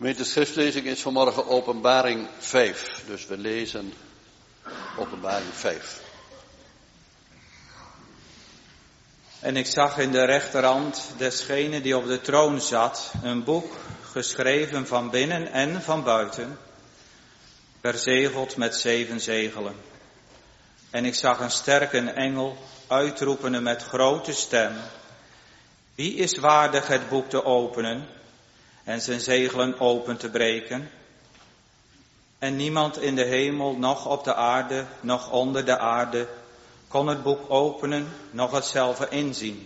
Gemeente schriftlezing is vanmorgen Openbaring 5. Dus we lezen Openbaring 5. En ik zag in de rechterhand desgene die op de troon zat, een boek geschreven van binnen en van buiten, verzegeld met 7 zegelen. En ik zag een sterke engel uitroepende met grote stem: wie is waardig het boek te openen en zijn zegelen open te breken? En niemand in de hemel, noch op de aarde, noch onder de aarde, kon het boek openen, noch hetzelve inzien.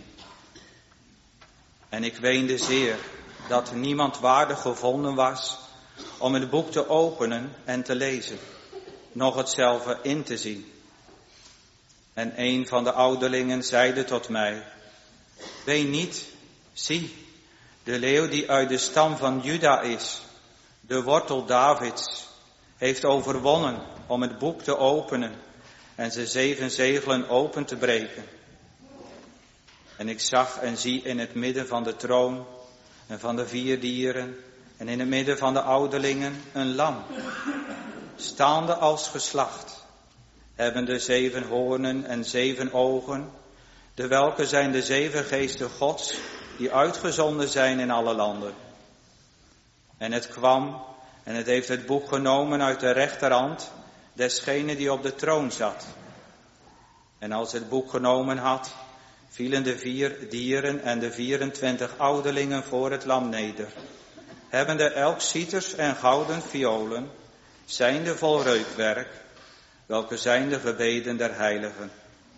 En ik weende zeer, dat niemand waardig gevonden was om het boek te openen en te lezen, noch hetzelve in te zien. En een van de ouderlingen zeide tot mij: ween niet, zie, de leeuw die uit de stam van Juda is, de wortel Davids, heeft overwonnen om het boek te openen en zijn 7 zegelen open te breken. En ik zag en zie in het midden van de troon en van de 4 dieren en in het midden van de ouderlingen een lam, staande als geslacht, hebbende 7 hoornen en 7 ogen, de welke zijn de 7 geesten Gods, die uitgezonden zijn in alle landen. En het kwam en het heeft het boek genomen uit de rechterhand desgene die op de troon zat. En als het boek genomen had, vielen de 4 dieren en de 24 ouderlingen voor het lam neder, hebbende elk cieters en gouden violen, zijnde vol reukwerk, welke zijn de gebeden der heiligen.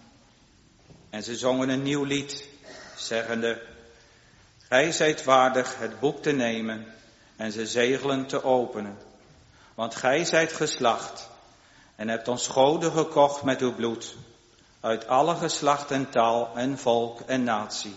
En ze zongen een nieuw lied, zeggende: gij zijt waardig het boek te nemen en zijn zegelen te openen, want gij zijt geslacht en hebt ons goden gekocht met uw bloed, uit alle geslacht en taal en volk en natie.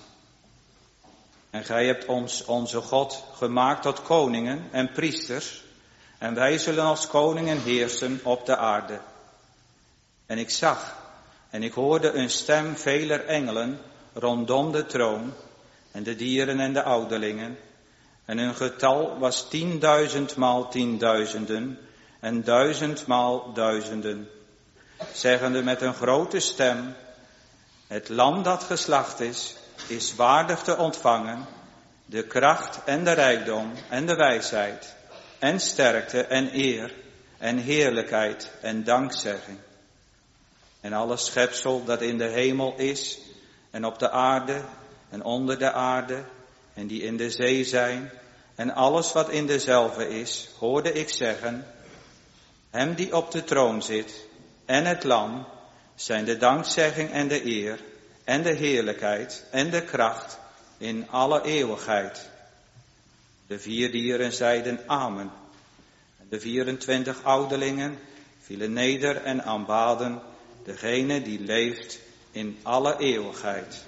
En gij hebt ons, onze God, gemaakt tot koningen en priesters, en wij zullen als koningen heersen op de aarde. En ik zag en ik hoorde een stem veler engelen rondom de troon en de dieren en de ouderlingen, en hun getal was 10.000 maal 10.000 en 1000 maal 1000, zeggende met een grote stem: het lam dat geslacht is waardig te ontvangen de kracht en de rijkdom en de wijsheid en sterkte en eer en heerlijkheid en dankzegging. En alle schepsel dat in de hemel is en op de aarde en onder de aarde en die in de zee zijn en alles wat in dezelve is, hoorde ik zeggen: hem die op de troon zit en het lam zijn de dankzegging en de eer en de heerlijkheid en de kracht in alle eeuwigheid. De 4 dieren zeiden amen. En de 24 ouderlingen vielen neder en aanbaden degene die leeft in alle eeuwigheid.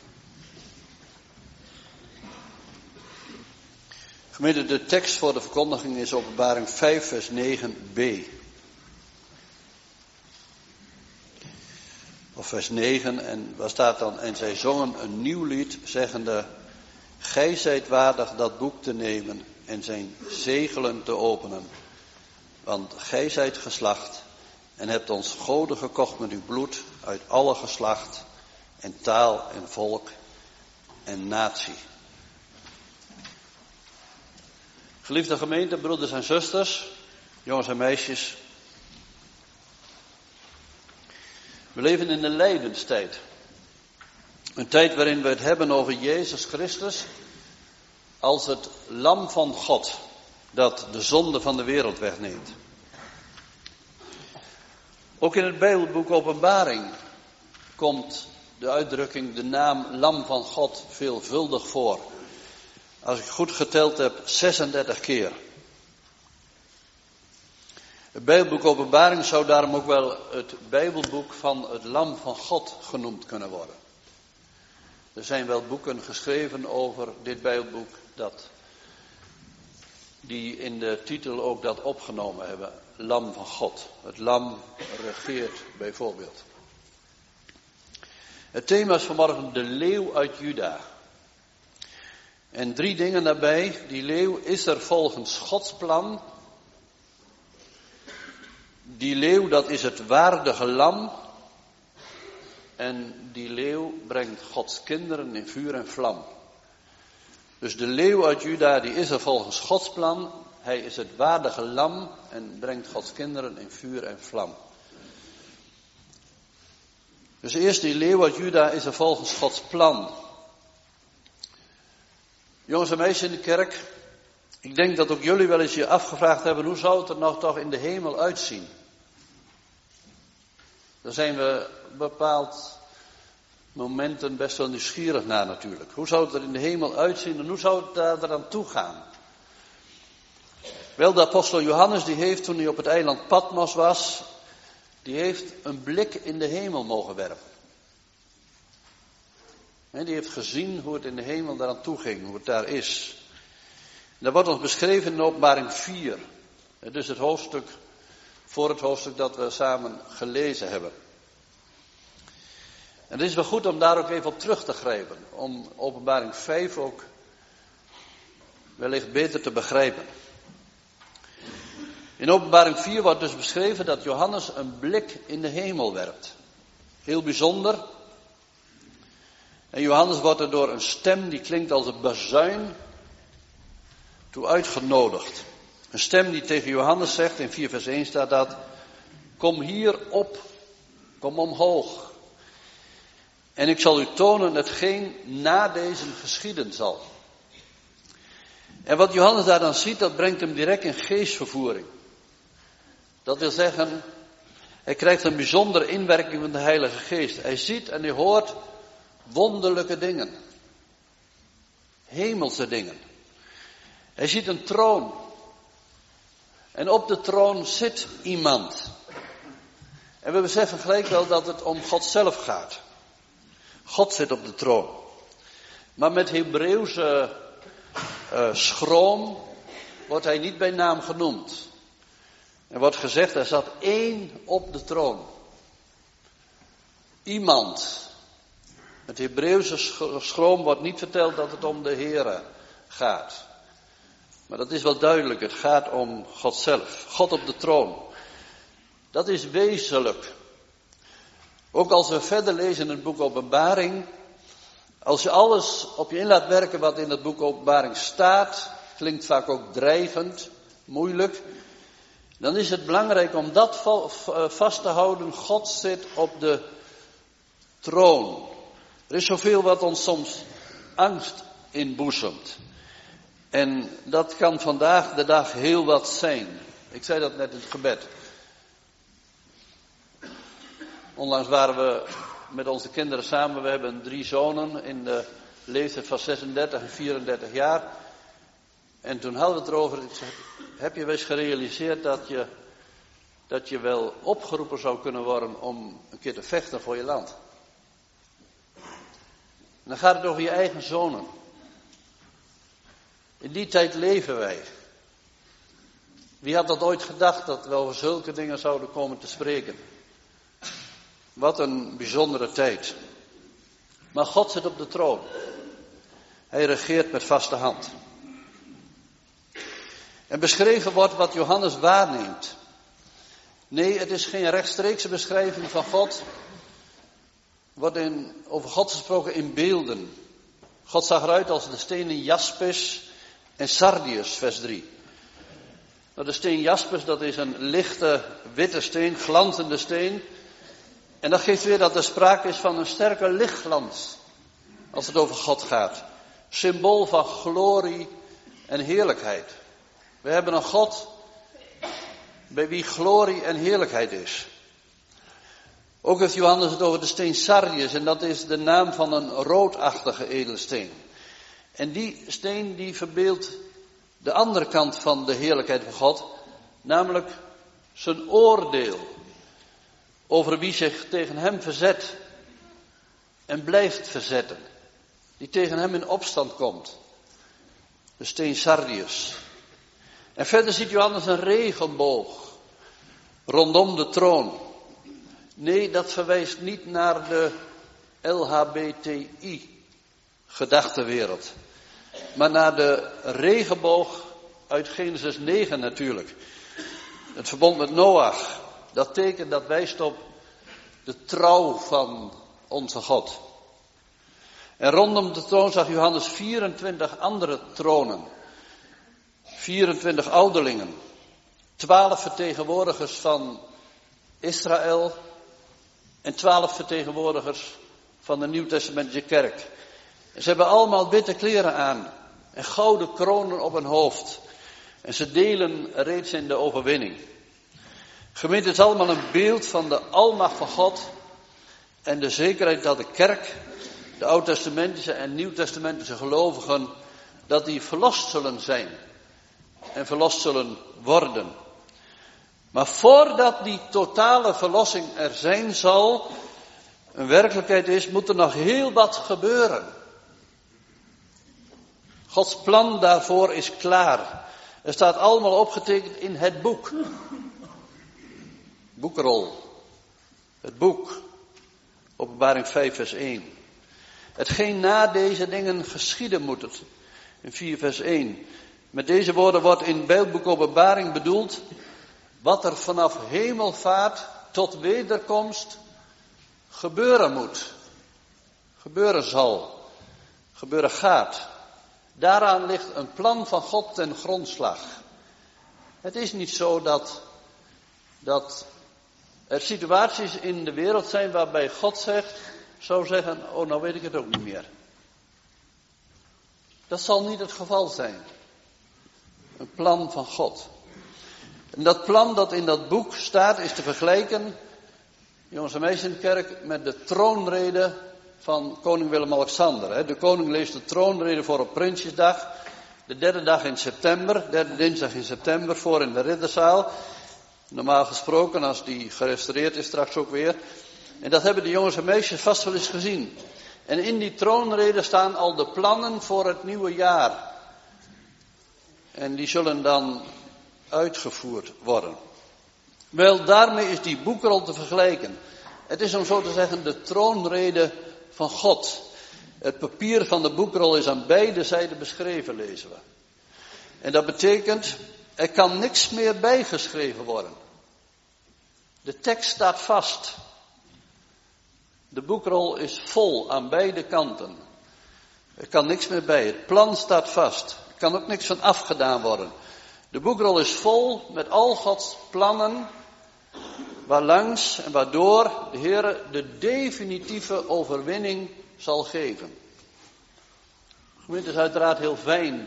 Gemeente, de tekst voor de verkondiging is Openbaring 5 vers 9b. Of vers 9, en waar staat dan: en zij zongen een nieuw lied, zeggende: gij zijt waardig dat boek te nemen en zijn zegelen te openen. Want gij zijt geslacht en hebt ons goden gekocht met uw bloed uit alle geslacht en taal en volk en natie. Geliefde gemeente, broeders en zusters, jongens en meisjes. We leven in een lijdenstijd. Een tijd waarin we het hebben over Jezus Christus als het lam van God dat de zonde van de wereld wegneemt. Ook in het Bijbelboek Openbaring komt de uitdrukking, de naam lam van God, veelvuldig voor. Als ik goed geteld heb, 36 keer. Het Bijbelboek Openbaring zou daarom ook wel het Bijbelboek van het lam van God genoemd kunnen worden. Er zijn wel boeken geschreven over dit Bijbelboek die in de titel ook dat opgenomen hebben. Lam van God. Het lam regeert bijvoorbeeld. Het thema is vanmorgen de leeuw uit Juda. En 3 dingen daarbij. Die leeuw is er volgens Gods plan. Die leeuw, dat is het waardige lam. En die leeuw brengt Gods kinderen in vuur en vlam. Dus de leeuw uit Juda, die is er volgens Gods plan. Hij is het waardige lam en brengt Gods kinderen in vuur en vlam. Dus eerst die leeuw uit Juda is er volgens Gods plan. Jongens en meisjes in de kerk, ik denk dat ook jullie wel eens je afgevraagd hebben, hoe zou het er nou toch in de hemel uitzien? Daar zijn we bepaald momenten best wel nieuwsgierig naar natuurlijk. Hoe zou het er in de hemel uitzien en hoe zou het daar aan toe gaan? Wel, de apostel Johannes, die heeft toen hij op het eiland Patmos was, die heeft een blik in de hemel mogen werpen. En die heeft gezien hoe het in de hemel daaraan toe ging, hoe het daar is. En dat wordt ons beschreven in Openbaring 4. Dus het hoofdstuk, voor het hoofdstuk dat we samen gelezen hebben. En het is wel goed om daar ook even op terug te grijpen. Om Openbaring 5 ook wellicht beter te begrijpen. In Openbaring 4 wordt dus beschreven dat Johannes een blik in de hemel werpt. Heel bijzonder. En Johannes wordt er door een stem die klinkt als een bazuin toe uitgenodigd. Een stem die tegen Johannes zegt, in 4 vers 1 staat dat: kom hier op, kom omhoog. En ik zal u tonen hetgeen na deze geschieden zal. En wat Johannes daar dan ziet, dat brengt hem direct in geestvervoering. Dat wil zeggen, hij krijgt een bijzondere inwerking van de Heilige Geest. Hij ziet en hij hoort wonderlijke dingen. Hemelse dingen. Hij ziet een troon. En op de troon zit iemand. En we beseffen gelijk wel dat het om God zelf gaat. God zit op de troon. Maar met Hebreeuwse schroom wordt hij niet bij naam genoemd. Er wordt gezegd, er zat één op de troon. Iemand. Met Hebreeuwse schroom wordt niet verteld dat het om de Heere gaat. Maar dat is wel duidelijk, het gaat om God zelf. God op de troon. Dat is wezenlijk. Ook als we verder lezen in het boek Openbaring. Als je alles op je in laat werken wat in het boek Openbaring staat. Klinkt vaak ook drijvend, moeilijk. Dan is het belangrijk om dat vast te houden. God zit op de troon. Er is zoveel wat ons soms angst inboezemt. En dat kan vandaag de dag heel wat zijn. Ik zei dat net in het gebed. Onlangs waren we met onze kinderen samen. We hebben 3 zonen in de leeftijd van 36 en 34 jaar. En toen hadden we het erover. Ik zei, heb je wel eens gerealiseerd dat je wel opgeroepen zou kunnen worden om een keer te vechten voor je land? En dan gaat het over je eigen zonen. In die tijd leven wij. Wie had dat ooit gedacht dat we over zulke dingen zouden komen te spreken? Wat een bijzondere tijd. Maar God zit op de troon. Hij regeert met vaste hand. En beschreven wordt wat Johannes waarneemt. Nee, het is geen rechtstreekse beschrijving van God. Wordt over God gesproken in beelden. God zag eruit als de stenen jaspis en sardius, vers 3. Nou, de steen jaspis, dat is een lichte witte steen, glanzende steen. En dat geeft weer dat er sprake is van een sterke lichtglans. Als het over God gaat. Symbool van glorie en heerlijkheid. We hebben een God bij wie glorie en heerlijkheid is. Ook heeft Johannes het over de steen sardius. En dat is de naam van een roodachtige edelsteen. En die steen die verbeeldt de andere kant van de heerlijkheid van God. Namelijk zijn oordeel. Over wie zich tegen hem verzet. En blijft verzetten. Die tegen hem in opstand komt. De steen sardius. En verder ziet Johannes een regenboog. Rondom de troon. Nee, dat verwijst niet naar de LHBTI gedachtenwereld. maar naar de regenboog uit Genesis 9 natuurlijk. Het verbond met Noach, dat teken dat wijst op de trouw van onze God. En rondom de troon zag Johannes 24 andere tronen. 24 ouderlingen. 12 vertegenwoordigers van Israël. En 12 vertegenwoordigers van de Nieuwtestamentische kerk. En ze hebben allemaal witte kleren aan. En gouden kronen op hun hoofd. En ze delen reeds in de overwinning. Gemeente, het is allemaal een beeld van de almacht van God. En de zekerheid dat de kerk, de Oud-testamentische en Nieuw-testamentische gelovigen, dat die verlost zullen zijn. En verlost zullen worden. Maar voordat die totale verlossing er zijn zal, een werkelijkheid is, moet er nog heel wat gebeuren. Gods plan daarvoor is klaar. Er staat allemaal opgetekend in het boek. Boekrol. Het boek. Openbaring 5 vers 1. Hetgeen na deze dingen geschieden moet het. In 4 vers 1. Met deze woorden wordt in Bijbelboek Openbaring bedoeld wat er vanaf hemelvaart tot wederkomst gebeuren moet. Gebeuren zal. Gebeuren gaat. Daaraan ligt een plan van God ten grondslag. Het is niet zo dat er situaties in de wereld zijn waarbij God zou zeggen, oh nou weet ik het ook niet meer. Dat zal niet het geval zijn. Een plan van God. En dat plan dat in dat boek staat is te vergelijken, jongens en meisjes in de kerk, met de troonrede van koning Willem-Alexander. De koning leest de troonrede voor op Prinsjesdag, de derde dag in september, derde dinsdag in september, voor in de ridderzaal. Normaal gesproken, als die gerestaureerd is straks ook weer. En dat hebben de jongens en meisjes vast wel eens gezien. En in die troonrede staan al de plannen voor het nieuwe jaar. En die zullen dan uitgevoerd worden. Wel, daarmee is die boekrol te vergelijken. Het is om zo te zeggen de troonrede van God. Het papier van de boekrol is aan beide zijden beschreven, lezen we. En dat betekent, er kan niks meer bijgeschreven worden. De tekst staat vast. De boekrol is vol aan beide kanten. Er kan niks meer bij. Het plan staat vast. Er kan ook niks van afgedaan worden. De boekrol is vol met al Gods plannen, waarlangs en waardoor de Heer de definitieve overwinning zal geven. Het is uiteraard heel fijn,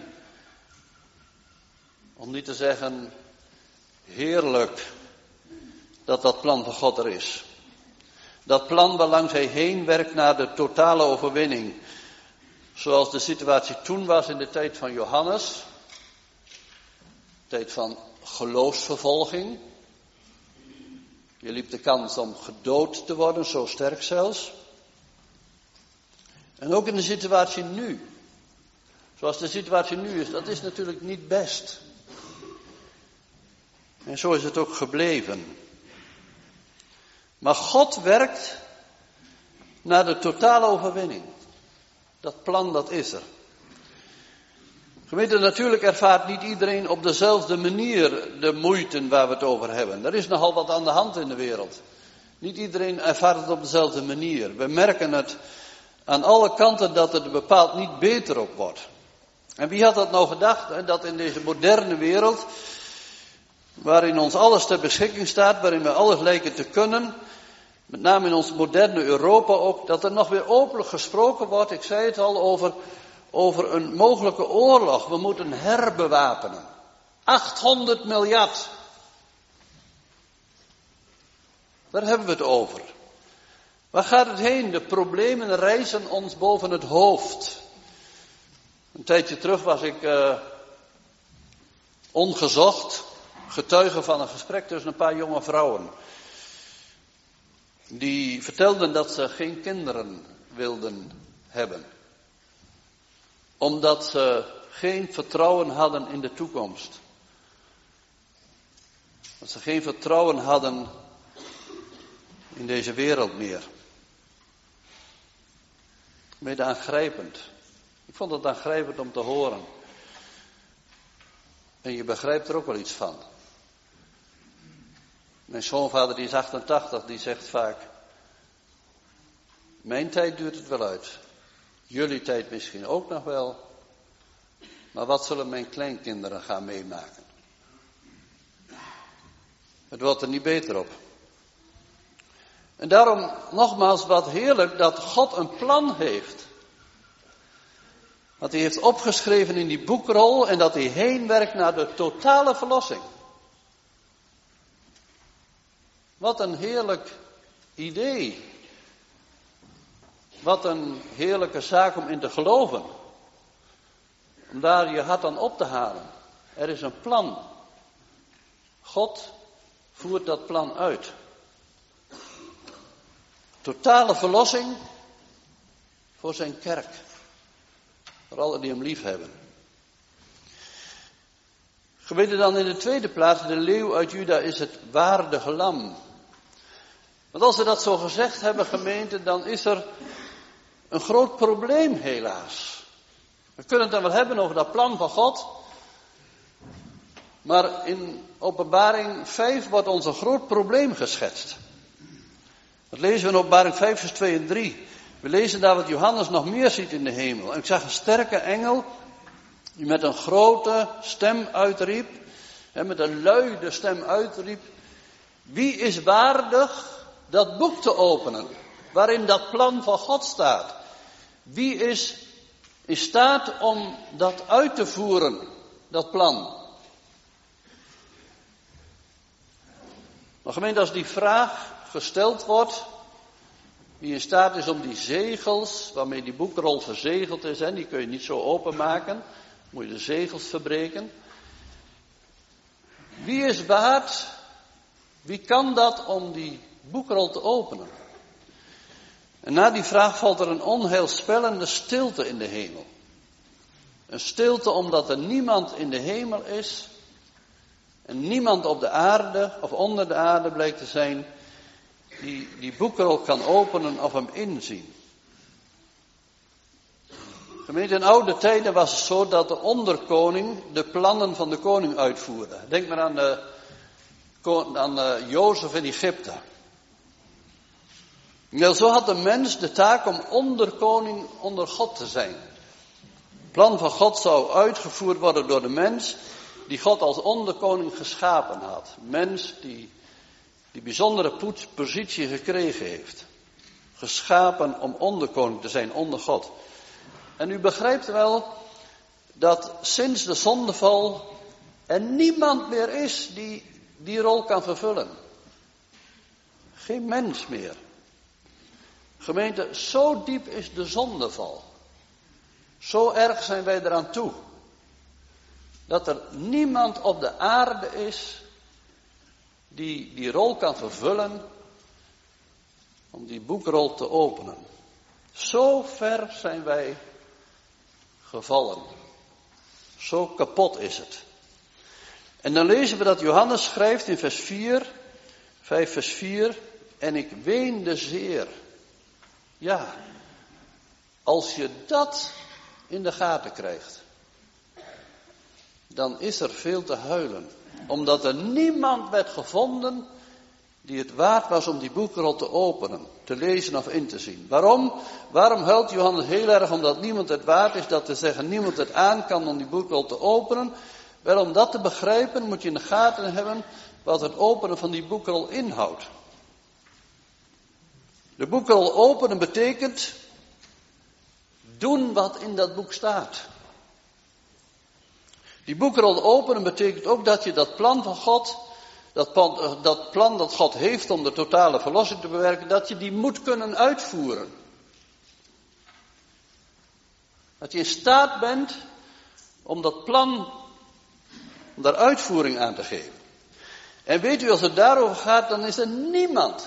om niet te zeggen heerlijk, dat dat plan van God er is. Dat plan waarlangs hij heen werkt naar de totale overwinning. Zoals de situatie toen was in de tijd van Johannes. Tijd van geloofsvervolging. Je liep de kans om gedood te worden, zo sterk zelfs. En ook in de situatie nu. Zoals de situatie nu is, dat is natuurlijk niet best. En zo is het ook gebleven. Maar God werkt naar de totale overwinning. Dat plan, dat is er. Gemeente, natuurlijk ervaart niet iedereen op dezelfde manier de moeite waar we het over hebben. Er is nogal wat aan de hand in de wereld. Niet iedereen ervaart het op dezelfde manier. We merken het aan alle kanten dat het er bepaald niet beter op wordt. En wie had dat nou gedacht, dat in deze moderne wereld, waarin ons alles ter beschikking staat, waarin we alles lijken te kunnen, met name in ons moderne Europa ook, dat er nog weer openlijk gesproken wordt, ik zei het al, over een mogelijke oorlog. We moeten herbewapenen. 800 miljard. Daar hebben we het over. Waar gaat het heen? De problemen rijzen ons boven het hoofd. Een tijdje terug was ik ongezocht getuige van een gesprek tussen een paar jonge vrouwen. Die vertelden dat ze geen kinderen wilden hebben. Omdat ze geen vertrouwen hadden in de toekomst. Dat ze geen vertrouwen hadden in deze wereld meer. Mede aangrijpend. Ik vond het aangrijpend om te horen. En je begrijpt er ook wel iets van. Mijn schoonvader, die is 88, die zegt vaak: mijn tijd duurt het wel uit. Jullie tijd misschien ook nog wel. Maar wat zullen mijn kleinkinderen gaan meemaken? Het wordt er niet beter op. En daarom nogmaals, wat heerlijk dat God een plan heeft. Wat hij heeft opgeschreven in die boekrol en dat hij heen werkt naar de totale verlossing. Wat een heerlijk idee. Wat een heerlijke zaak om in te geloven. Om daar je hart aan op te halen. Er is een plan. God voert dat plan uit. Totale verlossing voor zijn kerk. Voor allen die hem lief hebben. Gemeente, dan in de tweede plaats, de leeuw uit Juda is het waardige lam. Want als we dat zo gezegd hebben, gemeente, dan is er een groot probleem helaas. We kunnen het dan wel hebben over dat plan van God. Maar in Openbaring 5 wordt ons een groot probleem geschetst. Dat lezen we in Openbaring 5 vers 2 en 3. We lezen daar wat Johannes nog meer ziet in de hemel. En ik zag een sterke engel die met een grote stem uitriep. En met een luide stem uitriep. Wie is waardig dat boek te openen? Waarin dat plan van God staat. Wie is in staat om dat uit te voeren, dat plan? Maar gemeente, als die vraag gesteld wordt, wie in staat is om die zegels, waarmee die boekrol verzegeld is, die kun je niet zo openmaken, moet je de zegels verbreken. Wie is waard, wie kan dat om die boekrol te openen? En na die vraag valt er een onheilspellende stilte in de hemel. Een stilte omdat er niemand in de hemel is en niemand op de aarde of onder de aarde blijkt te zijn die boekrol kan openen of hem inzien. Gemeente, in oude tijden was het zo dat de onderkoning de plannen van de koning uitvoerde. Denk maar aan Jozef in Egypte. Ja, zo had de mens de taak om onderkoning onder God te zijn. Het plan van God zou uitgevoerd worden door de mens die God als onderkoning geschapen had. Mens die bijzondere positie gekregen heeft. Geschapen om onderkoning te zijn onder God. En u begrijpt wel dat sinds de zondeval er niemand meer is die rol kan vervullen. Geen mens meer. Gemeente, zo diep is de zondeval. Zo erg zijn wij eraan toe. Dat er niemand op de aarde is die rol kan vervullen om die boekrol te openen. Zo ver zijn wij gevallen. Zo kapot is het. En dan lezen we dat Johannes schrijft in vers 4, 5 vers 4, en ik weende zeer. Ja, als je dat in de gaten krijgt, dan is er veel te huilen. Omdat er niemand werd gevonden die het waard was om die boekrol te openen, te lezen of in te zien. Waarom? Waarom huilt Johannes heel erg? Omdat niemand het waard is, dat te zeggen niemand het aan kan om die boekrol te openen. Wel, om dat te begrijpen moet je in de gaten hebben wat het openen van die boekrol inhoudt. De boekrol openen betekent doen wat in dat boek staat. Die boekrol openen betekent ook dat je dat plan van God, dat plan dat God heeft om de totale verlossing te bewerken, dat je die moet kunnen uitvoeren. Dat je in staat bent om dat plan, om daar uitvoering aan te geven. En weet u, als het daarover gaat, dan is er niemand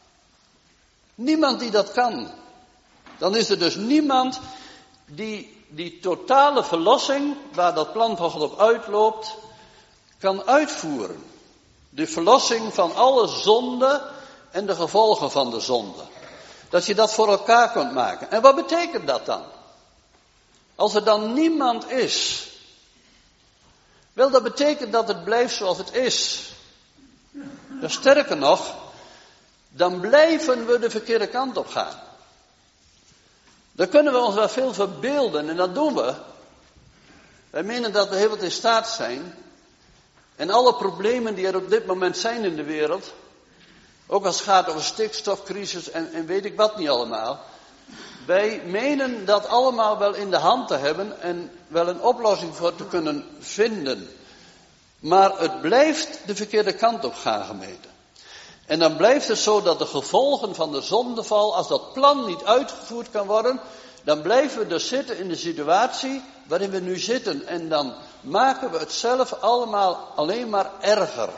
die dat kan. Dan is er dus niemand die totale verlossing, waar dat plan van God op uitloopt, kan uitvoeren. De verlossing van alle zonde en de gevolgen van de zonde. Dat je dat voor elkaar kunt maken. En wat betekent dat dan? Als er dan niemand is, wel, dat betekent dat het blijft zoals het is. Ja, sterker nog, dan blijven we de verkeerde kant op gaan. Daar kunnen we ons wel veel verbeelden en dat doen we. Wij menen dat we heel wat in staat zijn. En alle problemen die er op dit moment zijn in de wereld, ook als het gaat over stikstofcrisis en weet ik wat niet allemaal. Wij menen dat allemaal wel in de hand te hebben en wel een oplossing voor te kunnen vinden. Maar het blijft de verkeerde kant op gaan, gemeente. En dan blijft het zo dat de gevolgen van de zondeval, als dat plan niet uitgevoerd kan worden, dan blijven we dus zitten in de situatie waarin we nu zitten. En dan maken we het zelf allemaal alleen maar erger.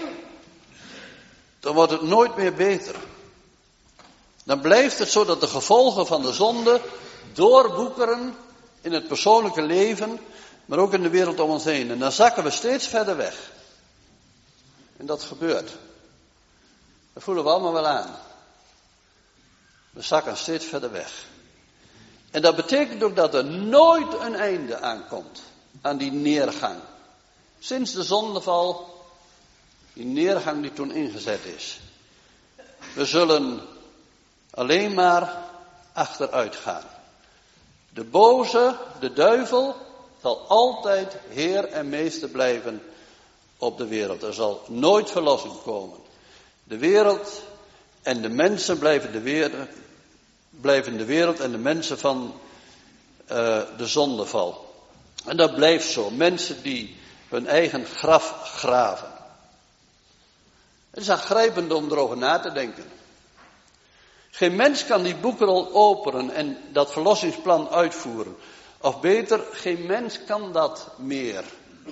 Dan wordt het nooit meer beter. Dan blijft het zo dat de gevolgen van de zonde doorwoekeren in het persoonlijke leven, maar ook in de wereld om ons heen. En dan zakken we steeds verder weg. En dat gebeurt. Dat voelen we allemaal wel aan. We zakken steeds verder weg. En dat betekent ook dat er nooit een einde aankomt aan die neergang. Sinds de zondeval, die neergang die toen ingezet is. We zullen alleen maar achteruit gaan. De boze, de duivel, zal altijd heer en meester blijven op de wereld. Er zal nooit verlossing komen. De wereld en de mensen blijven de wereld en de mensen van de zondeval. En dat blijft zo. Mensen die hun eigen graf graven. Het is aangrijpend om erover na te denken. Geen mens kan die boekrol openen en dat verlossingsplan uitvoeren. Of beter, geen mens kan dat meer.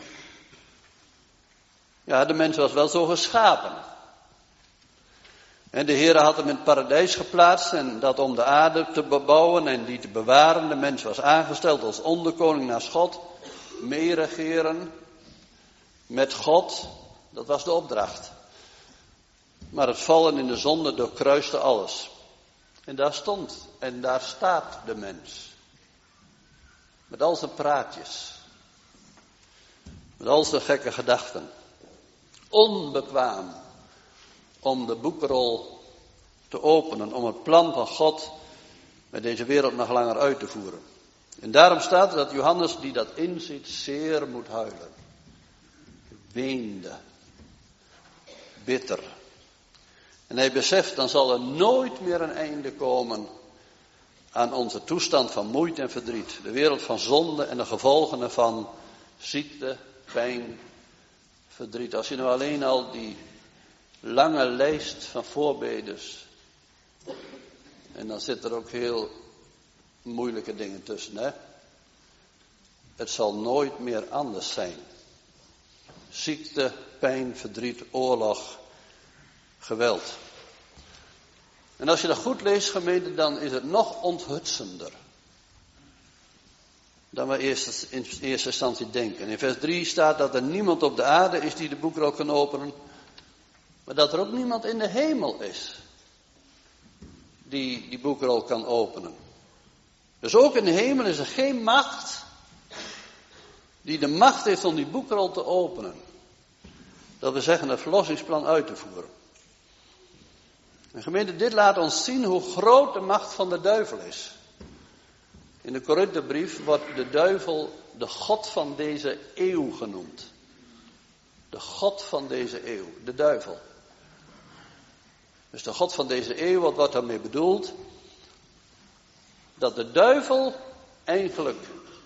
Ja, de mens was wel zo geschapen. En de Heer had hem in het paradijs geplaatst en dat om de aarde te bebouwen en die te bewaren. De mens was aangesteld als onderkoning naast God. Meeregeren met God, dat was de opdracht. Maar het vallen in de zonde doorkruiste alles. En daar stond en daar staat de mens. Met al zijn praatjes. Met al zijn gekke gedachten. Onbekwaam om de boekrol te openen. Om het plan van God met deze wereld nog langer uit te voeren. En daarom staat er dat Johannes die dat inziet zeer moet huilen. Weende. Bitter. En hij beseft, dan zal er nooit meer een einde komen aan onze toestand van moeite en verdriet. De wereld van zonde en de gevolgen ervan, ziekte, pijn, verdriet. Als je nou alleen al die lange lijst van voorbedes, en dan zitten er ook heel moeilijke dingen tussen, hè. Het zal nooit meer anders zijn. Ziekte, pijn, verdriet, oorlog, geweld. En als je dat goed leest, gemeente, dan is het nog onthutsender dan we in eerste instantie denken. In vers 3 staat dat er niemand op de aarde is die de boekrol kan openen, maar dat er ook niemand in de hemel is die boekrol kan openen. Dus ook in de hemel is er geen macht die de macht heeft om die boekrol te openen. Dat we zeggen het verlossingsplan uit te voeren. En gemeente, dit laat ons zien hoe groot de macht van de duivel is. In de Korinthebrief wordt de duivel de God van deze eeuw genoemd. De God van deze eeuw, de duivel. Dus de God van deze eeuw, wat wordt daarmee bedoeld? Dat de duivel eigenlijk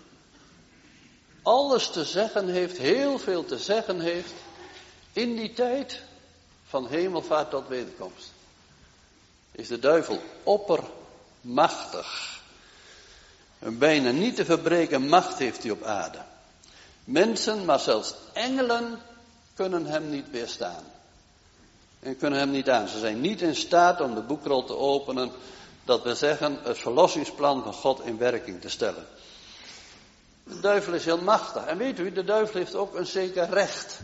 alles te zeggen heeft, heel veel te zeggen heeft, in die tijd van hemelvaart tot wederkomst. Is de duivel oppermachtig. Een bijna niet te verbreken macht heeft hij op aarde. Mensen, maar zelfs engelen, kunnen hem niet weerstaan. En kunnen hem niet aan. Ze zijn niet in staat om de boekrol te openen. Dat we zeggen het verlossingsplan van God in werking te stellen. De duivel is heel machtig. En weet u, de duivel heeft ook een zeker recht.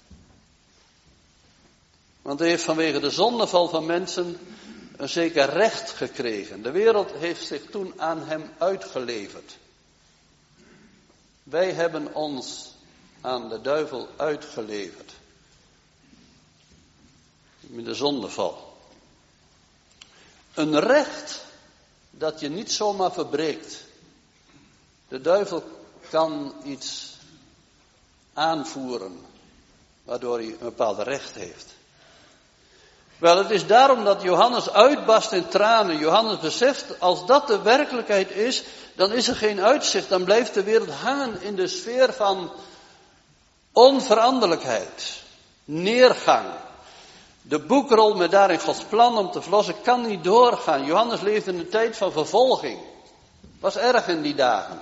Want hij heeft vanwege de zondeval van mensen een zeker recht gekregen. De wereld heeft zich toen aan hem uitgeleverd. Wij hebben ons aan de duivel uitgeleverd. Met de zondeval. Een recht dat je niet zomaar verbreekt. De duivel kan iets aanvoeren, waardoor hij een bepaald recht heeft. Wel, het is daarom dat Johannes uitbarst in tranen. Johannes beseft, als dat de werkelijkheid is, dan is er geen uitzicht. Dan blijft de wereld hangen in de sfeer van onveranderlijkheid, neergang. De boekrol met daarin Gods plan om te verlossen kan niet doorgaan. Johannes leefde in een tijd van vervolging. Het was erg in die dagen.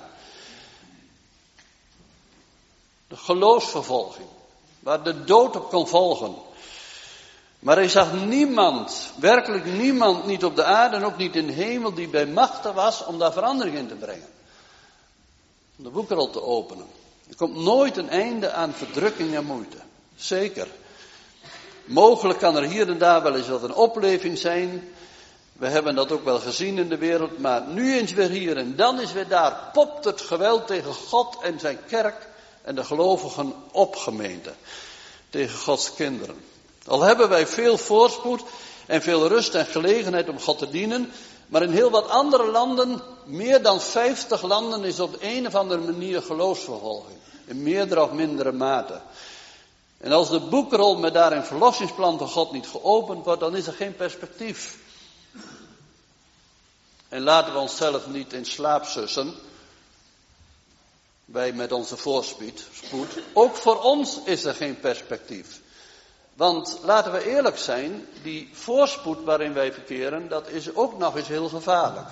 De geloofsvervolging, waar de dood op kon volgen. Maar hij zag niemand, werkelijk niemand, niet op de aarde en ook niet in de hemel, die bij machte was om daar verandering in te brengen. Om de boekrol te openen. Er komt nooit een einde aan verdrukking en moeite. Zeker. Mogelijk kan er hier en daar wel eens wat een opleving zijn. We hebben dat ook wel gezien in de wereld. Maar nu eens weer hier en dan is weer daar. Popt het geweld tegen God en zijn kerk en de gelovigen op, gemeente. Tegen Gods kinderen. Al hebben wij veel voorspoed en veel rust en gelegenheid om God te dienen. Maar in heel wat andere landen, meer dan 50 landen, is op een of andere manier geloofsvervolging. In meerdere of mindere mate. En als de boekrol met daarin verlossingsplan van God niet geopend wordt, dan is er geen perspectief. En laten we onszelf niet in slaap sussen. Wij met onze voorspoed. Ook voor ons is er geen perspectief. Want laten we eerlijk zijn, die voorspoed waarin wij verkeren, dat is ook nog eens heel gevaarlijk.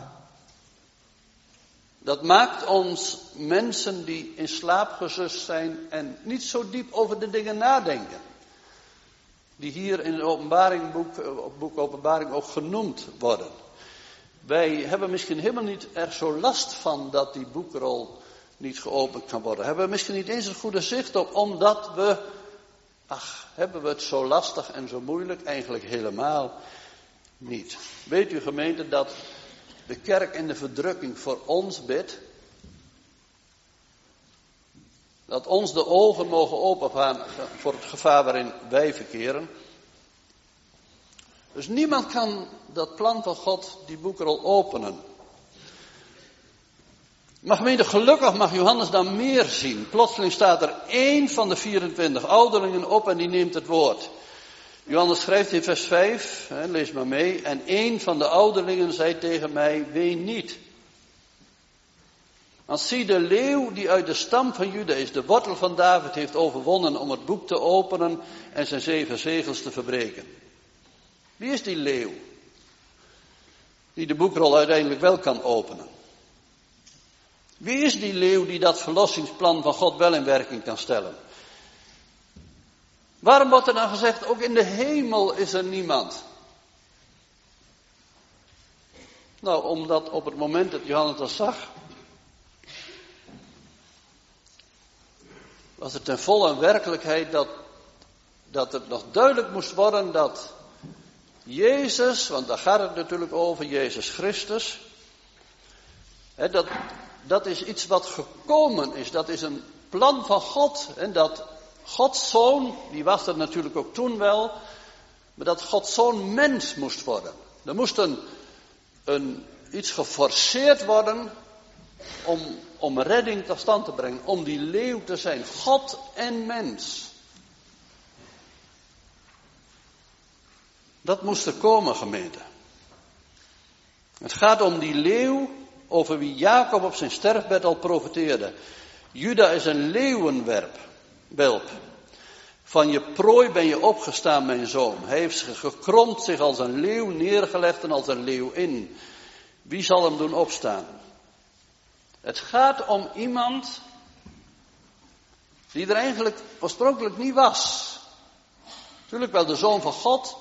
Dat maakt ons mensen die in slaap gesust zijn en niet zo diep over de dingen nadenken. Die hier in het boek Openbaring ook genoemd worden. Wij hebben misschien helemaal niet er zo last van dat die boekrol niet geopend kan worden. Hebben we misschien niet eens een goede zicht op, omdat hebben we het zo lastig en zo moeilijk? Eigenlijk helemaal niet. Weet u, gemeente, dat de kerk in de verdrukking voor ons bidt? Dat ons de ogen mogen opengaan voor het gevaar waarin wij verkeren. Dus niemand kan dat plan van God, die boekrol, openen. Maar gemeente, gelukkig mag Johannes dan meer zien. Plotseling staat er 1 van de 24 ouderlingen op en die neemt het woord. Johannes schrijft in vers 5, lees maar mee. En 1 van de ouderlingen zei tegen mij, ween niet. Want zie, de leeuw die uit de stam van Juda is, de wortel van David, heeft overwonnen om het boek te openen en zijn 7 zegels te verbreken. Wie is die leeuw? Die de boekrol uiteindelijk wel kan openen. Wie is die leeuw die dat verlossingsplan van God wel in werking kan stellen? Waarom wordt er dan gezegd, ook in de hemel is er niemand? Nou, omdat op het moment dat Johannes dat zag, was het ten volle een werkelijkheid dat het nog duidelijk moest worden dat Jezus, want daar gaat het natuurlijk over, Jezus Christus, dat is iets wat gekomen is. Dat is een plan van God. En dat Gods Zoon, die was er natuurlijk ook toen wel, maar dat Gods Zoon mens moest worden. Er moest iets geforceerd worden om redding tot stand te brengen. Om die leeuw te zijn. God en mens. Dat moest er komen, gemeente. Het gaat om die leeuw over wie Jacob op zijn sterfbed al profeteerde. Juda is een leeuwenwelp. Van je prooi ben je opgestaan, mijn zoon. Hij heeft gekromd, zich als een leeuw neergelegd en als een leeuwin. Wie zal hem doen opstaan? Het gaat om iemand die er eigenlijk oorspronkelijk niet was. Natuurlijk wel de zoon van God.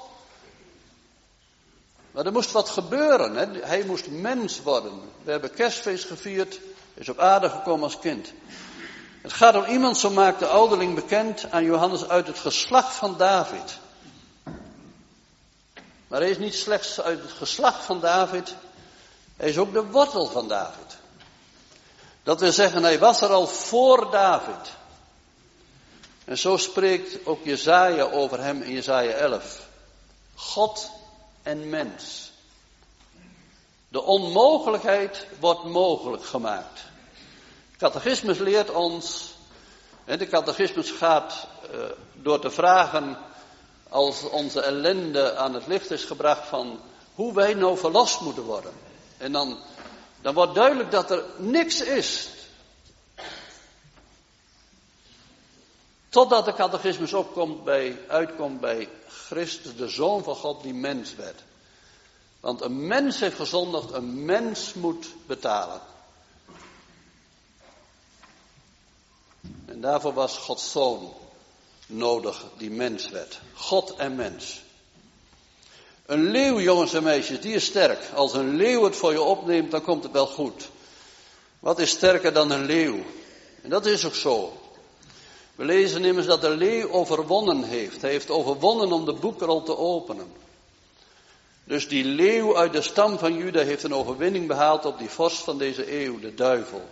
Maar er moest wat gebeuren. Hè? Hij moest mens worden. We hebben kerstfeest gevierd. Is op aarde gekomen als kind. Het gaat om iemand, zo maakt de ouderling bekend aan Johannes, uit het geslacht van David. Maar hij is niet slechts uit het geslacht van David. Hij is ook de wortel van David. Dat wil zeggen, hij was er al voor David. En zo spreekt ook Jesaja over hem in Jesaja 11. God en mens. De onmogelijkheid wordt mogelijk gemaakt. De catechismus leert ons, en de catechismus gaat door te vragen, als onze ellende aan het licht is gebracht, van hoe wij nou verlost moeten worden. En dan wordt duidelijk dat er niks is. Totdat de catechismus uitkomt bij Christus, de Zoon van God, die mens werd. Want een mens heeft gezondigd, een mens moet betalen. En daarvoor was Gods Zoon nodig, die mens werd. God en mens. Een leeuw, jongens en meisjes, die is sterk. Als een leeuw het voor je opneemt, dan komt het wel goed. Wat is sterker dan een leeuw? En dat is ook zo. We lezen immers dat de leeuw overwonnen heeft. Hij heeft overwonnen om de boekrol te openen. Dus die leeuw uit de stam van Juda heeft een overwinning behaald op die vorst van deze eeuw, de duivel.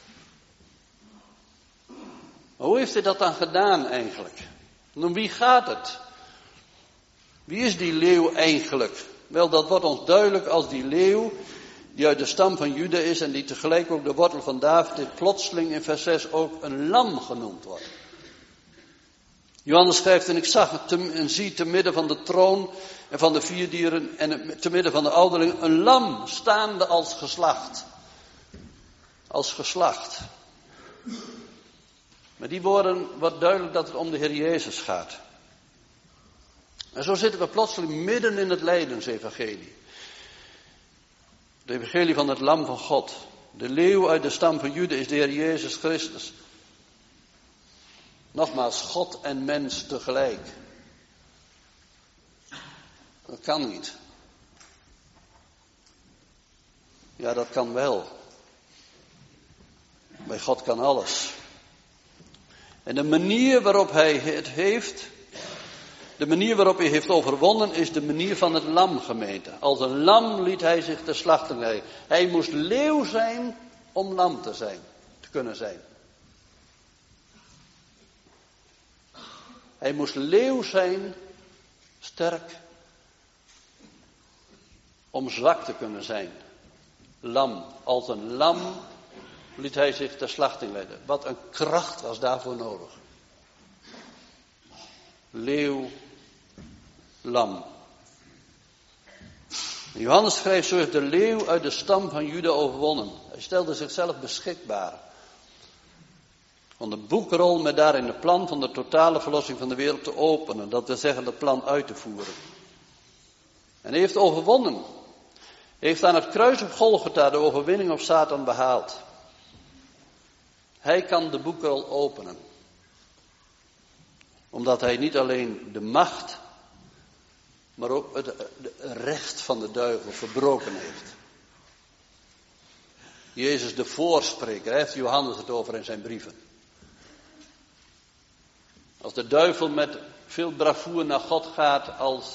Maar hoe heeft hij dat dan gedaan eigenlijk? En om wie gaat het? Wie is die leeuw eigenlijk? Wel, dat wordt ons duidelijk als die leeuw die uit de stam van Juda is en die tegelijk ook de wortel van David plotseling in vers 6 ook een lam genoemd wordt. Johannes schrijft, en ik zag en zie te midden van de troon en van de 4 dieren en te midden van de ouderling een lam staande als geslacht. Als geslacht. Met die woorden wordt duidelijk dat het om de Heer Jezus gaat. En zo zitten we plotseling midden in het lijdensevangelie. De evangelie van het lam van God. De leeuw uit de stam van Juda is de Heer Jezus Christus. Nogmaals, God en mens tegelijk. Dat kan niet. Ja, dat kan wel. Bij God kan alles. En de manier waarop hij het heeft, de manier waarop hij heeft overwonnen, is de manier van het lam, gemeente. Als een lam liet hij zich ter slachting leiden. Hij moest leeuw zijn om lam te kunnen zijn. Hij moest leeuw zijn, sterk, om zwak te kunnen zijn. Lam. Als een lam liet hij zich ter slachting leiden. Wat een kracht was daarvoor nodig. Leeuw, lam. Johannes schrijft, zo heeft de leeuw uit de stam van Juda overwonnen. Hij stelde zichzelf beschikbaar. Om de boekrol met daarin het plan van de totale verlossing van de wereld te openen. Dat wil zeggen dat plan uit te voeren. En hij heeft overwonnen. Hij heeft aan het kruis op Golgotha de overwinning op Satan behaald. Hij kan de boekrol openen. Omdat hij niet alleen de macht, maar ook het recht van de duivel verbroken heeft. Jezus de voorspreker, daar heeft Johannes het over in zijn brieven. Als de duivel met veel bravoure naar God gaat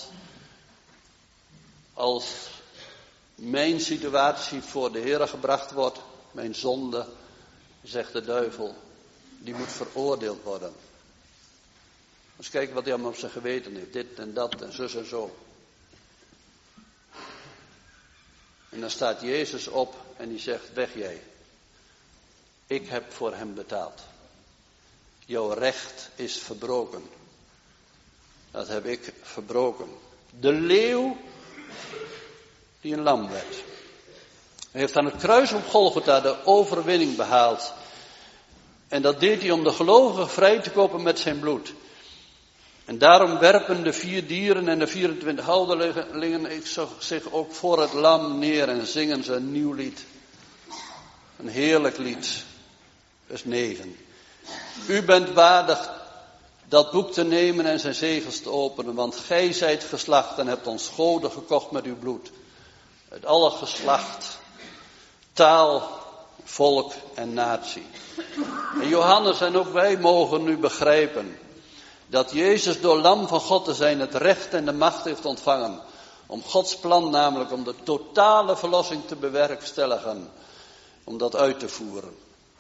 als mijn situatie voor de Heer gebracht wordt, mijn zonde, zegt de duivel, die moet veroordeeld worden. Dus kijken wat hij allemaal op zijn geweten heeft, dit en dat en zus en zo. En dan staat Jezus op en die zegt, weg jij. Ik heb voor hem betaald. Jouw recht is verbroken. Dat heb ik verbroken. De leeuw die een lam werd. Hij heeft aan het kruis op Golgotha de overwinning behaald. En dat deed hij om de gelovigen vrij te kopen met zijn bloed. En daarom werpen de 4 dieren en de 24 ouderlingen zich ook voor het lam neer en zingen ze een nieuw lied. Een heerlijk lied. Vers 9. U bent waardig dat boek te nemen en zijn zegels te openen, want gij zijt geslacht en hebt ons goden gekocht met uw bloed. Uit alle geslacht, taal, volk en natie. En Johannes en ook wij mogen nu begrijpen dat Jezus door lam van God te zijn het recht en de macht heeft ontvangen om Gods plan, namelijk om de totale verlossing te bewerkstelligen, om dat uit te voeren.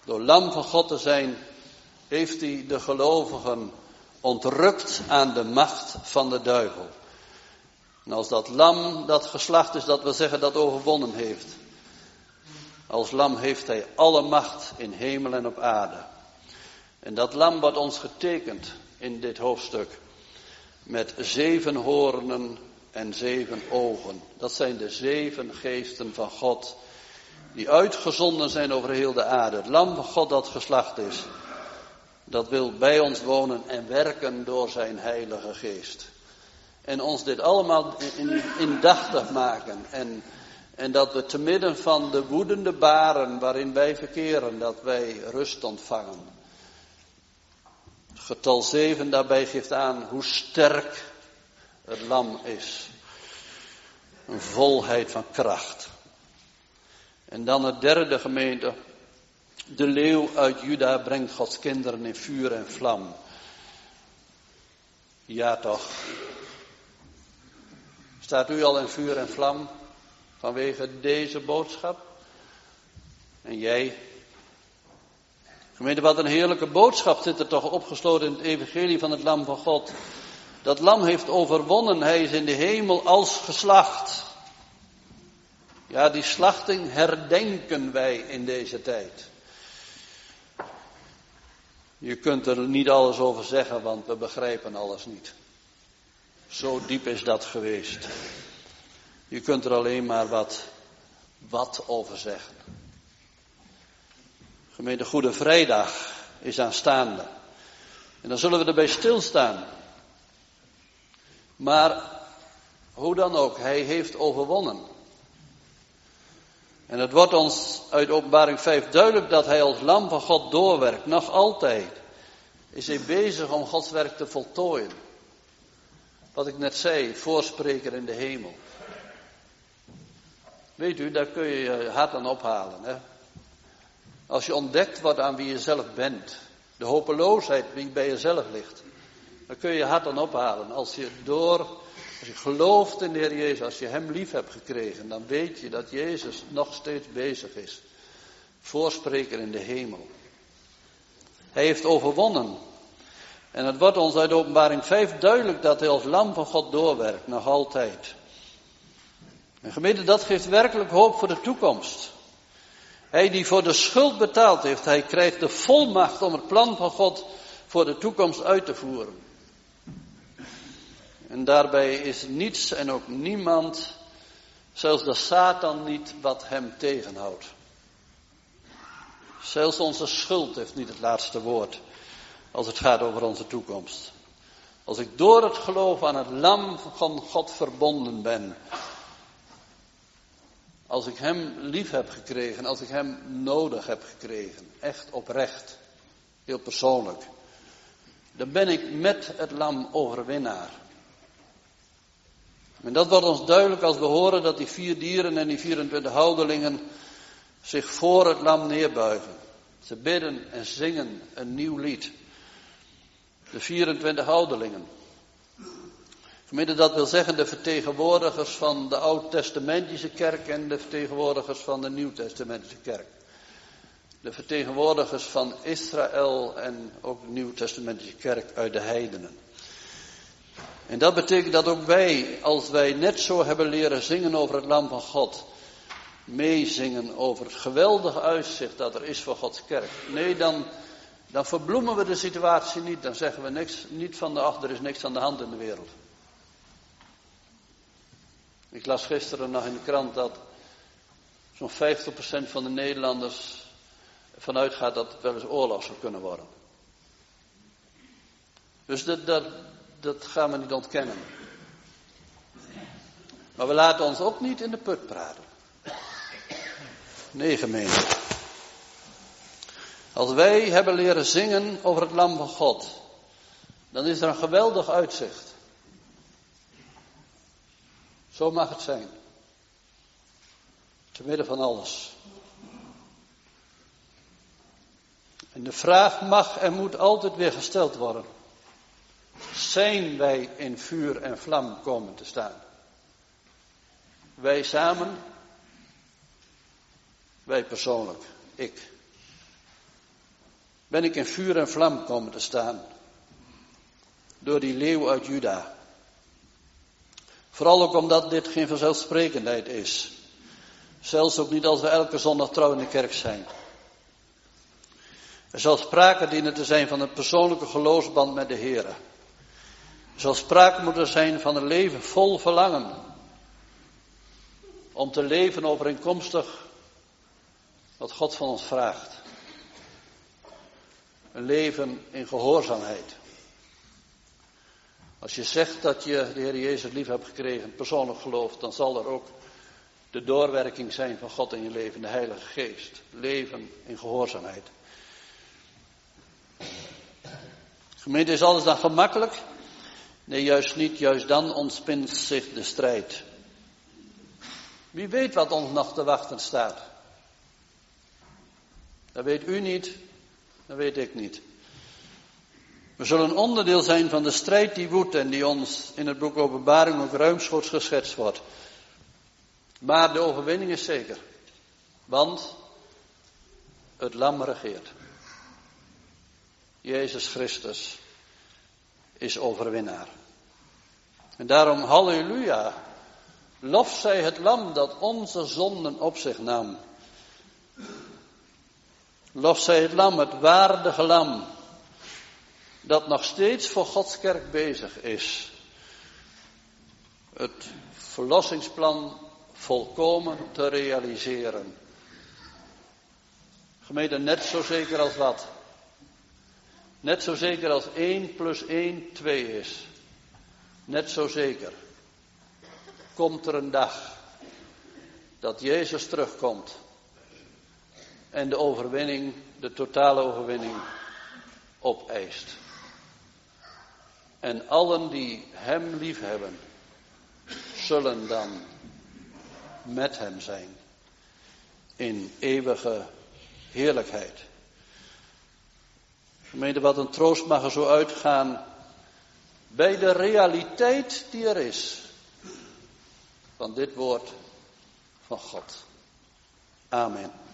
Door lam van God te zijn, heeft hij de gelovigen ontrukt aan de macht van de duivel. En als dat lam dat geslacht is, dat wil zeggen dat overwonnen heeft. Als lam heeft hij alle macht in hemel en op aarde. En dat lam wordt ons getekend in dit hoofdstuk met 7 hoornen en 7 ogen. Dat zijn de 7 geesten van God die uitgezonden zijn over heel de aarde. Het lam van God dat geslacht is, dat wil bij ons wonen en werken door zijn heilige geest. En ons dit allemaal indachtig maken. En dat we te midden van de woedende baren waarin wij verkeren, dat wij rust ontvangen. Het getal 7 daarbij geeft aan hoe sterk het lam is. Een volheid van kracht. En dan het derde gemeente. De leeuw uit Juda brengt Gods kinderen in vuur en vlam. Ja toch. Staat u al in vuur en vlam vanwege deze boodschap? En jij? Gemeente, wat een heerlijke boodschap zit er toch opgesloten in het evangelie van het lam van God. Dat lam heeft overwonnen, hij is in de hemel als geslacht. Ja, die slachting herdenken wij in deze tijd. Je kunt er niet alles over zeggen, want we begrijpen alles niet. Zo diep is dat geweest. Je kunt er alleen maar wat over zeggen. Gemeente Goede Vrijdag is aanstaande. En dan zullen we erbij stilstaan. Maar hoe dan ook, hij heeft overwonnen. En het wordt ons uit Openbaring 5 duidelijk dat hij als lam van God doorwerkt. Nog altijd is hij bezig om Gods werk te voltooien. Wat ik net zei, voorspreker in de hemel. Weet u, daar kun je je hart aan ophalen. Hè? Als je ontdekt wordt aan wie je zelf bent. De hopeloosheid die bij jezelf ligt. Dan kun je je hart aan ophalen. Als je gelooft in de Heer Jezus, als je hem lief hebt gekregen, dan weet je dat Jezus nog steeds bezig is. Voorspreker in de hemel. Hij heeft overwonnen. En het wordt ons uit Openbaring 5 duidelijk dat hij als lam van God doorwerkt, nog altijd. En gemeente, dat geeft werkelijk hoop voor de toekomst. Hij die voor de schuld betaald heeft, hij krijgt de volmacht om het plan van God voor de toekomst uit te voeren. En daarbij is niets en ook niemand, zelfs de Satan niet, wat hem tegenhoudt. Zelfs onze schuld heeft niet het laatste woord als het gaat over onze toekomst. Als ik door het geloof aan het lam van God verbonden ben, als ik hem lief heb gekregen, als ik hem nodig heb gekregen, echt oprecht, heel persoonlijk, dan ben ik met het lam overwinnaar. En dat wordt ons duidelijk als we horen dat die 4 dieren en die 24 houdelingen zich voor het lam neerbuigen. Ze bidden en zingen een nieuw lied. De 24 houdelingen. Gemeente, dat wil zeggen de vertegenwoordigers van de Oud-testamentische kerk en de vertegenwoordigers van de Nieuw-testamentische kerk. De vertegenwoordigers van Israël en ook de Nieuw-testamentische kerk uit de heidenen. En dat betekent dat ook wij, als wij net zo hebben leren zingen over het lam van God, meezingen over het geweldige uitzicht dat er is voor Gods kerk. Nee, dan verbloemen we de situatie niet. Dan zeggen we niet van er is niks aan de hand in de wereld. Ik las gisteren nog in de krant dat zo'n 50% van de Nederlanders ervan uitgaat dat het wel eens oorlog zou kunnen worden. Dus dat gaan we niet ontkennen. Maar we laten ons ook niet in de put praten. Nee, gemeente. Als wij hebben leren zingen over het lam van God, dan is er een geweldig uitzicht. Zo mag het zijn. Te midden van alles. En de vraag mag en moet altijd weer gesteld worden. Zijn wij in vuur en vlam komen te staan? Wij samen, wij persoonlijk, ik. ben ik in vuur en vlam komen te staan. Door die leeuw uit Juda. Vooral ook omdat dit geen vanzelfsprekendheid is. Zelfs ook niet als we elke zondag trouw in de kerk zijn. Er zal sprake dienen te zijn van een persoonlijke geloofsband met de Heer. Er zal sprake moeten zijn van een leven vol verlangen. Om te leven overeenkomstig wat God van ons vraagt. Een leven in gehoorzaamheid. Als je zegt dat je de Heer Jezus lief hebt gekregen, persoonlijk geloof, dan zal er ook de doorwerking zijn van God in je leven, de Heilige Geest. Leven in gehoorzaamheid. Gemeente, is alles dan gemakkelijk? Nee, juist niet. Juist dan ontspint zich de strijd. Wie weet wat ons nog te wachten staat? Dat weet u niet, dat weet ik niet. We zullen een onderdeel zijn van de strijd die woedt en die ons in het boek Openbaring ook ruimschoots geschetst wordt. Maar de overwinning is zeker. Want het lam regeert. Jezus Christus is overwinnaar. En daarom, halleluja, lof zij het lam dat onze zonden op zich nam. Lof zij het lam, het waardige lam, dat nog steeds voor Gods kerk bezig is. Het verlossingsplan volkomen te realiseren. Gemeente, net zo zeker als wat? Net zo zeker als 1 + 1 2 is. Net zo zeker komt er een dag dat Jezus terugkomt en de overwinning, de totale overwinning, opeist. En allen die hem liefhebben, zullen dan met hem zijn in eeuwige heerlijkheid. Gemeente, wat een troost mag er zo uitgaan bij de realiteit die er is van dit woord van God. Amen.